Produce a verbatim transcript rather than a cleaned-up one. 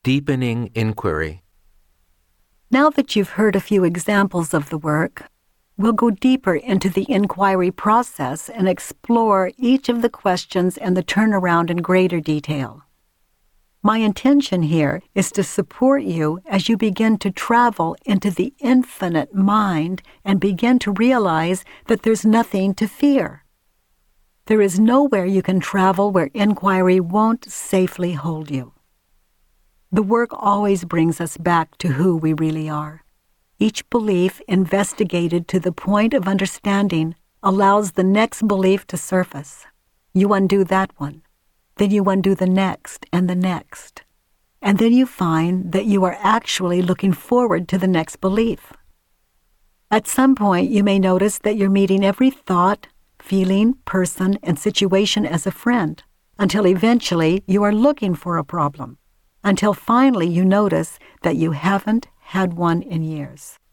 Deepening Inquiry. Now that you've heard a few examples of the work, we'll go deeper into the inquiry process and explore each of the questions and the turnaround in greater detail. My intention here is to support you as you begin to travel into the infinite mind and begin to realize that there's nothing to fear. There is nowhere you can travel where inquiry won't safely hold you. The work always brings us back to who we really are. Each belief investigated to the point of understanding allows the next belief to surface. You undo that one. Then you undo the next and the next. And then you find that you are actually looking forward to the next belief. At some point, you may notice that you're meeting every thought, feeling, person, and situation as a friend, until eventually you are looking for a problem, until finally you notice that you haven't had one in years.